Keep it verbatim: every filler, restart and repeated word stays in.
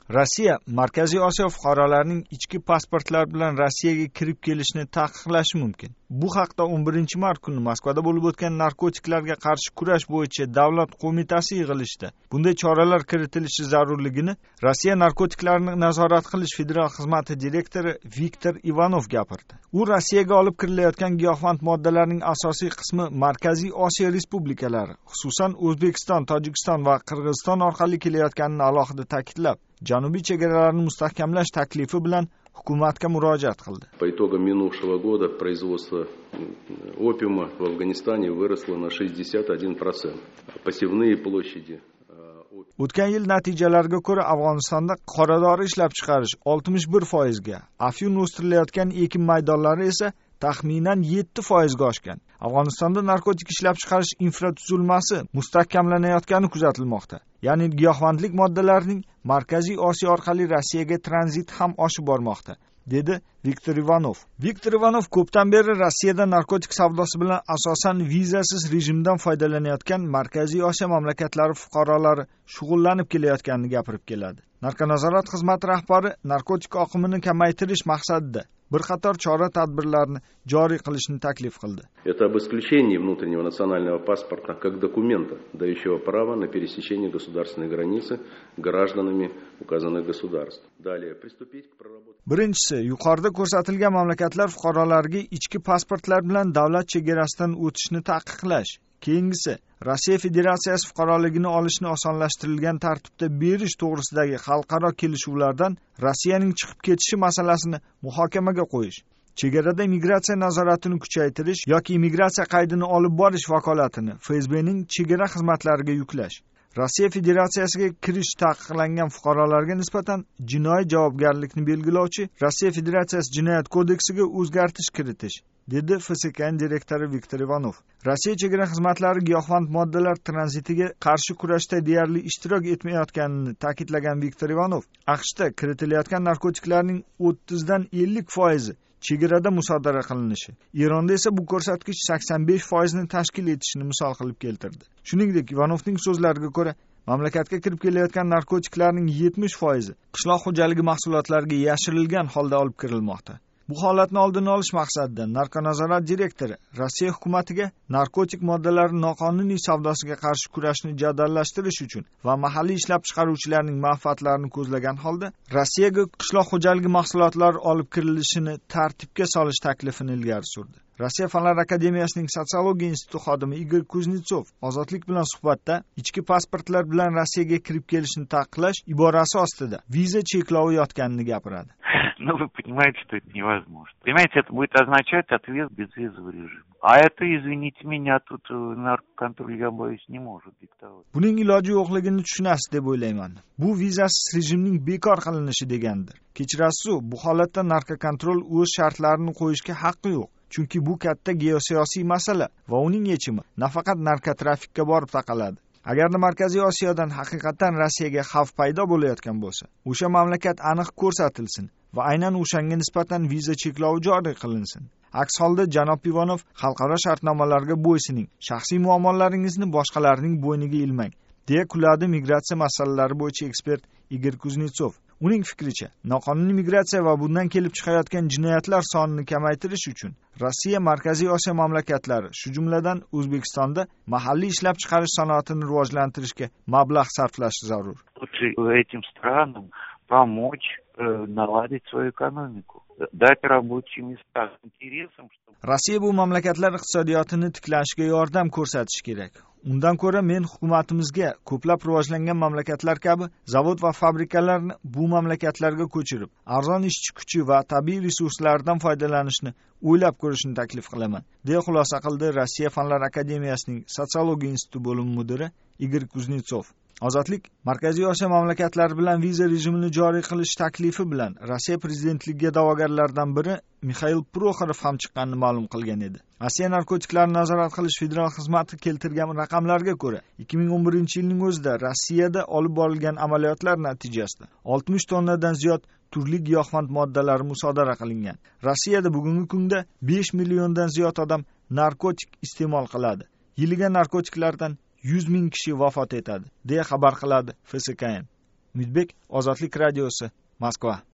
Rossiya Markaziy Osiyo fuqarolarining ichki pasportlar bilan Rossiyaga kirib kelishini taqiqlashi mumkin. Bu haqda o'n birinchi mart kuni Moskvada bo'lib o'tgan narkotiklarga qarshi kurash bo'yicha davlat qo'mitasi yig'ilishida bunday choralar kiritilishi zarurligini Rossiya narkotiklarni nazorat qilish federal xizmati direktori Viktor Ivanov gapirdi. U Rossiyaga olib kirilayotgan giyohvand moddalarning asosiy qismi Markaziy Osiyo respublikalari, xususan O'zbekiston, Tojikiston va Qirg'iziston orqali kelayotganini alohida ta'kidlab, janubiy chegaralarni mustahkamlash taklifi bilan hukumatga murojaat qildi. По итогам минувшего года производство опиума в Афганистане выросло на шестьдесят один процент. Посевные площади. O'tgan yil natijalariga ko'ra Afg'onistonda qoradori ishlab chiqarish oltmish bir foizga, afyun o'stirilayotgan ekin maydonlari esa taxminan yetti foizga oshgan. Afg'onistonda narkotik ishlab chiqarish infratuzilmasi mustahkamlanayotgani kuzatilmoqda. Ya'ni giyohvandlik moddalarining Markaziy Osiyo orqali Rossiyaga tranzit ham oshib bormoqda, dedi Viktor Ivanov. Viktor Ivanov ko'pdan beri Rossiyada narkotik savdosi bilan asosan vizasiz rejimdan foydalanayotgan Markaziy Osiyo mamlakatlari fuqarolari shug'ullanib kelayotganini gapirib keladi. Narkonazorat xizmati rahbari narkotik oqimini kamaytirish maqsadida bir qator chora-tadbirlarni joriy qilishni taklif qildi. Это об исключении внутреннего национального паспорта как документа, дающего право на пересечение государственной границы гражданами указанных государств. Далее приступить к проработке. Birinchisi, yuqorida ko'rsatilgan mamlakatlar fuqarolariga ichki pasportlar bilan davlat chegarasidan o'tishni taqiqlash. Keyingisi, Rossiya Federatsiyasi fuqaroligini olishni osonlashtirilgan tartibda berish to'g'risidagi xalqaro kelishuvlardan Rossiyaning chiqib ketishi masalasini muhokamaga qo'yish. Chegarada migratsiya nazoratini kuchaytirish yoki migratsiya qaydini olib borish vakolatini F S B'ning chegara xizmatlariga yuklash. Rossiya Federatsiyasiga kirish taqiqlangan fuqarolarga nisbatan jinoiy javobgarlikni belgilovchi Rossiya Federatsiyasi jinoyat kodeksiga o'zgartirish kiritish, dedi F S K direktori Viktor Ivanov. Rossiya chegara xizmatlari giyohvand moddalar tranzitiga qarshi kurashda deyarli ishtirok etmayotganini ta'kidlagan Viktor Ivanov, AQShda kiritilayotgan narkotiklarning o'ttizdan ellik foizi chegarada musodara qilinishi, Eronda esa bu ko'rsatkich sakson besh foizni tashkil etishini misol qilib keltirdi. Shuningdek, Ivanovning so'zlariga ko'ra, mamlakatga kirib kelayotgan narkotiklarning yetmish foizi qishloq xo'jaligi mahsulotlariga yashirilgan holda olib kirilmoqda. Bu holatni oldini olish maqsadida narkonazorat direktori Rossiya hukumatiga narkotik moddalar noqonuniy savdosiga qarshi kurashni jadallashtirish uchun va mahalliy ishlab chiqaruvchilarning manfaatlarini ko'zlagan holda Rossiyaga qishloq xo'jaligi mahsulotlari olib kirilishini tartibga solish taklifini ilgari surdi. Rossiya Fanlar akademiyasining sotsiologiya instituti xodimi Igor Kuznetsov ozodlik bilan suhbatda ichki pasportlar bilan Rossiyaga kirib kelishni taqiqlash iborasi ostida viza cheklovi yotganini gapiradi. Ну, вы понимаете, что это невозможно. Понимаете, это будет означать ответ безвизовый режим. А это, извините меня, тут наркоконтроль, я боюсь, не может диктовать. Buning iloji yo'qligini tushunasiz deb o'ylayman. Bu vizasiz rejimning bekor qilinishi degandir. Kechirasiz, bu holatda narkokontrol o'z shartlarini qo'yishga haqqi yo'q. Chunki bu katta geosiyosiy masala va uning yechimi nafaqat narkotrafikka borib taqaladi. Agarda Markaziy Osiyodan haqiqatan Rossiyaga xavf paydo bo'layotgan bo'lsa, o'sha mamlakat aniq ko'rsatilsin va aynan o'shanga nisbatan viza cheklovi joriy qilinsin. Aks holda janob Ivanov xalqaro shartnomalarga bo'ysuning, shaxsiy muammolaringizni boshqalarning bo'yniga ilmang, deya kuladi migratsiya masalalari bo'yicha ekspert Igor Kuznetsov. Uning fikricha, noqonuniy migratsiya va bundan kelib chiqayotgan jinoyatlar sonini kamaytirish uchun Rossiya Markaziy Osiyo mamlakatlari, shu jumladan O'zbekistonda mahalliy ishlab chiqarish sanoatini rivojlantirishga mablag' sarflashi zarur. Этим странам помочь наладить свою экономику, дать рабочие места с интересом, чтобы Rossiya bu mamlakatlar iqtisodiyotini tiklanishiga yordam ko'rsatishi kerak. Undan ko'ra men hukumatimizga ko'plab rivojlangan mamlakatlar kabi zavod va fabrikalarni bu mamlakatlarga ko'chirib, arzon ishchi kuchi va tabiiy resurslardan foydalanishni o'ylab ko'rishni taklif qilaman, deya xulosa qildi Rossiya Fanlar akademiyasining sotsiologiya instituti bo'lim mudiri Igor Kuznetsov. Ozodlik Markaziy Osiyo mamlakatlari bilan viza rejimini joriy qilish taklifi bilan Rossiya prezidentligiga da'vogarlardan biri Mikhail Proxorov ham chiqqanini ma'lum qilgan edi. Rossiya narkotiklarni nazorat qilish federal xizmati keltirgan raqamlarga ko'ra, ikki ming o'n birinchi yilning o'zida Rossiyada olib borilgan amaliyotlar natijasida oltmish tonnadan ziyod turli giyohvand moddalar musodara qilingan. Rossiyada bugungi kunda besh milliondan ziyod odam narkotik iste'mol qiladi. Yiliga narkotiklardan yuz ming kishi vafot etadi, deya xabar qiladi F S K N. umidbek, ozodlik radiosi, Moskva.